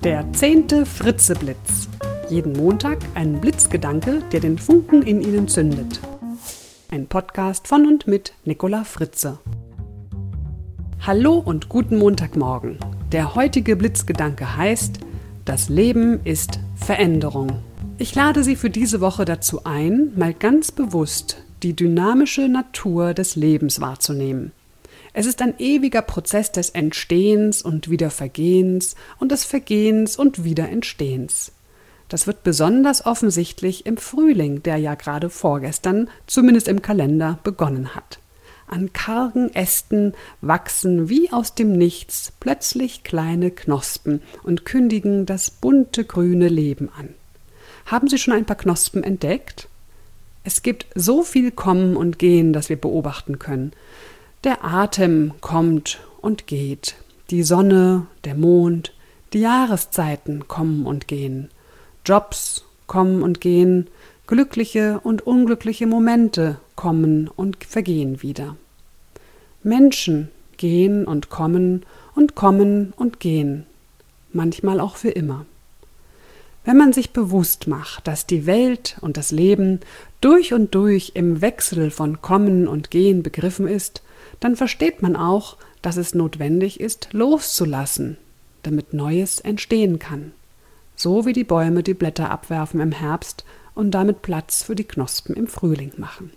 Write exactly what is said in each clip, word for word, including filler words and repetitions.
Der zehnte Fritzeblitz. Jeden Montag ein Blitzgedanke, der den Funken in Ihnen zündet. Ein Podcast von und mit Nicola Fritze. Hallo und guten Montagmorgen. Der heutige Blitzgedanke heißt: Das Leben ist Veränderung. Ich lade Sie für diese Woche dazu ein, mal ganz bewusst die dynamische Natur des Lebens wahrzunehmen. Es ist ein ewiger Prozess des Entstehens und Wiedervergehens und des Vergehens und Wiederentstehens. Das wird besonders offensichtlich im Frühling, der ja gerade vorgestern, zumindest im Kalender, begonnen hat. An kargen Ästen wachsen wie aus dem Nichts plötzlich kleine Knospen und kündigen das bunte grüne Leben an. Haben Sie schon ein paar Knospen entdeckt? Es gibt so viel Kommen und Gehen, das wir beobachten können. Der Atem kommt und geht, die Sonne, der Mond, die Jahreszeiten kommen und gehen, Jobs kommen und gehen, glückliche und unglückliche Momente kommen und vergehen wieder. Menschen gehen und kommen und kommen und gehen, manchmal auch für immer. Wenn man sich bewusst macht, dass die Welt und das Leben durch und durch im Wechsel von Kommen und Gehen begriffen ist, dann versteht man auch, dass es notwendig ist, loszulassen, damit Neues entstehen kann. So wie die Bäume die Blätter abwerfen im Herbst und damit Platz für die Knospen im Frühling machen.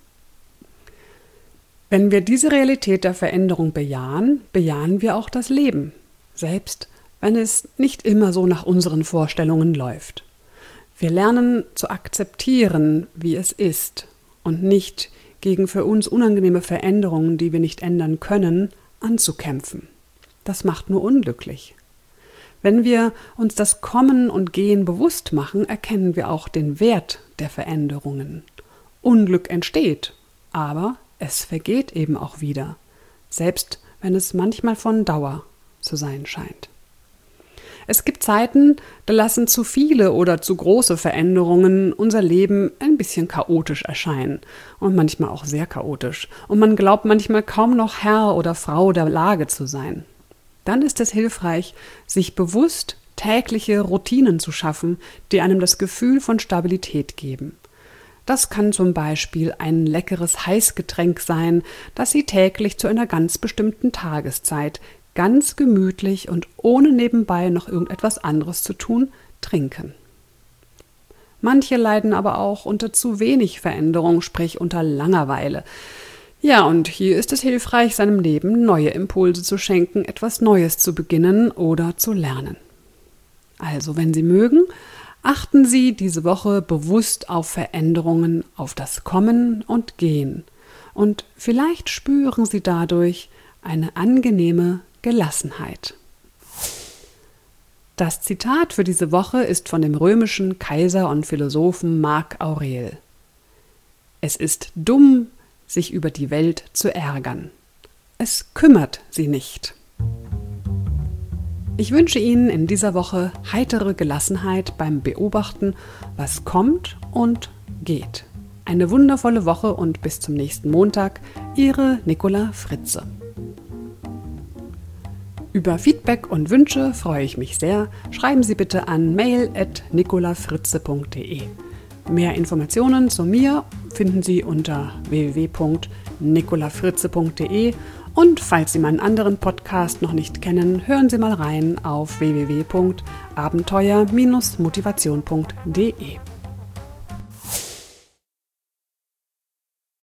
Wenn wir diese Realität der Veränderung bejahen, bejahen wir auch das Leben, selbst wenn es nicht immer so nach unseren Vorstellungen läuft. Wir lernen zu akzeptieren, wie es ist und nicht gegen für uns unangenehme Veränderungen, die wir nicht ändern können, anzukämpfen. Das macht nur unglücklich. Wenn wir uns das Kommen und Gehen bewusst machen, erkennen wir auch den Wert der Veränderungen. Unglück entsteht, aber es vergeht eben auch wieder, selbst wenn es manchmal von Dauer zu sein scheint. Es gibt Zeiten, da lassen zu viele oder zu große Veränderungen unser Leben ein bisschen chaotisch erscheinen und manchmal auch sehr chaotisch. Und man glaubt manchmal kaum noch Herr oder Frau der Lage zu sein. Dann ist es hilfreich, sich bewusst tägliche Routinen zu schaffen, die einem das Gefühl von Stabilität geben. Das kann zum Beispiel ein leckeres Heißgetränk sein, das Sie täglich zu einer ganz bestimmten Tageszeit ganz gemütlich und ohne nebenbei noch irgendetwas anderes zu tun, trinken. Manche leiden aber auch unter zu wenig Veränderung, sprich unter Langeweile. Ja, und hier ist es hilfreich, seinem Leben neue Impulse zu schenken, etwas Neues zu beginnen oder zu lernen. Also, wenn Sie mögen, achten Sie diese Woche bewusst auf Veränderungen, auf das Kommen und Gehen. Und vielleicht spüren Sie dadurch eine angenehme Gelassenheit. Das Zitat für diese Woche ist von dem römischen Kaiser und Philosophen Marc Aurel. Es ist dumm, sich über die Welt zu ärgern. Es kümmert sie nicht. Ich wünsche Ihnen in dieser Woche heitere Gelassenheit beim Beobachten, was kommt und geht. Eine wundervolle Woche und bis zum nächsten Montag, Ihre Nicola Fritze. Über Feedback und Wünsche freue ich mich sehr. Schreiben Sie bitte an mail at nicolafritze punkt de. Mehr Informationen zu mir finden Sie unter w w w punkt nicolafritze punkt de und falls Sie meinen anderen Podcast noch nicht kennen, hören Sie mal rein auf w w w punkt abenteuer Bindestrich motivation punkt de.